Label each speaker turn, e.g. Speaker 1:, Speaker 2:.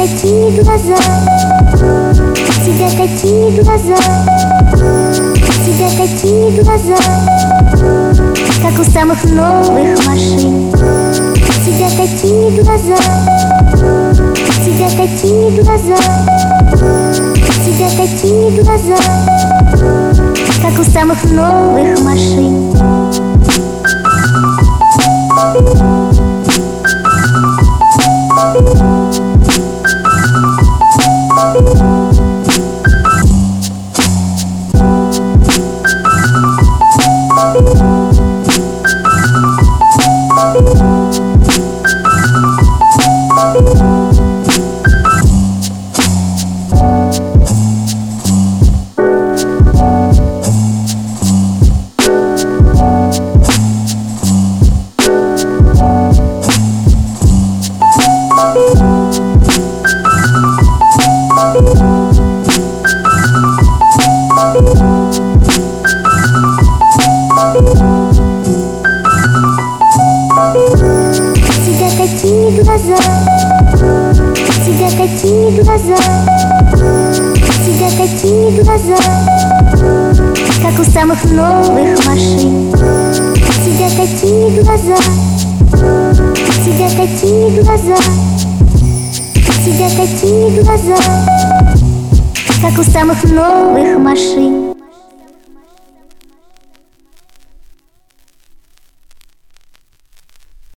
Speaker 1: такие глаза, у тебя такие глаза, у тебя такие глаза, как у самых новых машин. У тебя такие глаза, у тебя такие глаза, у тебя такие глаза, как у самых новых машин. Глаза, у тебя такие глаза, у тебя такие глаза, как у самых новых машин. У тебя такие глаза, у тебя такие глаза, у тебя такие глаза, как у самых новых машин.